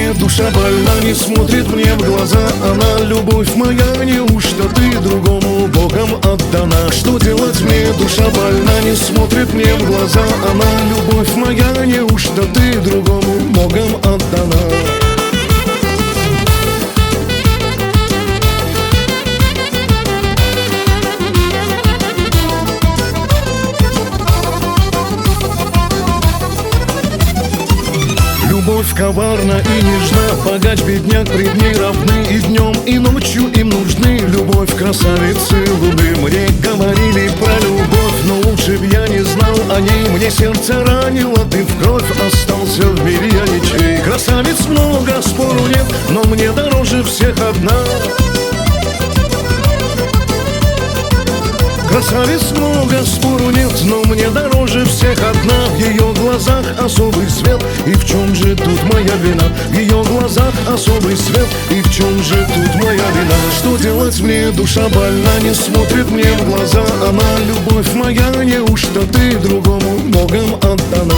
мне душа больна, не смотрит мне в глаза она. Любовь моя, неужто ты другому Богом отдана? Что делать мне, душа больна, не смотрит мне в глаза она. Любовь моя, неужто ты другому Богом отдана? Любовь коварна и нежна, богач, бедняк пред ней равны. И днем, и ночью им нужны любовь красавицы луны. Мне говорили про любовь, но лучше б я не знал о ней. Мне сердце ранило, ты в кровь остался в мире я ничей. Красавиц много, спору нет, но мне дороже всех одна. Красавиц много, спору нет, но мне дороже всех одна. В ее глазах особый свет, и в чем же тут моя вина? В ее глазах особый свет, и в чем же тут моя вина? Что делать мне, душа больна, не смотрит мне в глаза она. Любовь моя, неужто ты другому Богом отдана?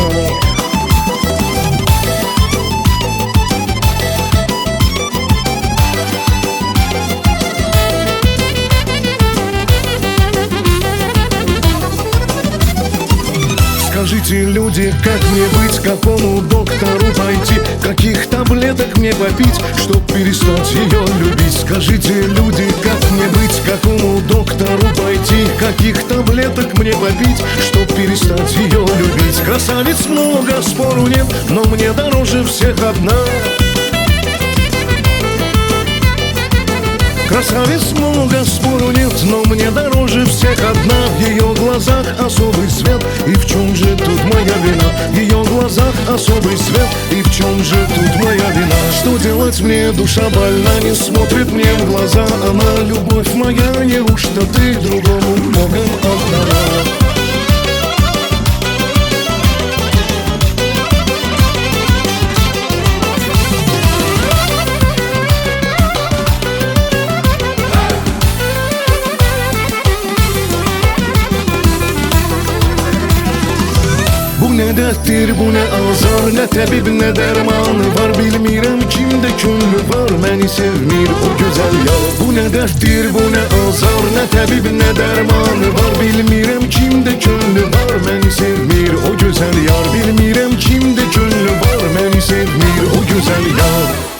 Скажите, люди, как мне быть, к какому доктору пойти, каких таблеток мне попить, чтоб перестать ее любить? Скажите, люди, как мне быть, к какому доктору пойти, каких таблеток мне попить, чтоб перестать ее любить? Красавиц много, спору нет, но мне дороже всех одна. Красавиц много, спору нет, но мне дороже всех одна. В ее глазах особый свет, и в чем же тут моя вина? В ее глазах особый свет, и в чем же тут моя вина? Что делать мне, душа больна, не смотрит мне в глаза она. Любовь моя, неужто ты другому Богом отдана? Bu ne derttir, bu ne azar, ne tabib ne dermanı var. Bilmirəm kimdə könlü var, məni sevmir o gözəl yar. Bu ne derttir, bu ne azar, ne tabib ne dermanı var. Bilmirəm kimdə könlü var, məni sevmir o gözəl yar. Bilmirəm kimdə könlü var, məni sevmir o gözəl yar.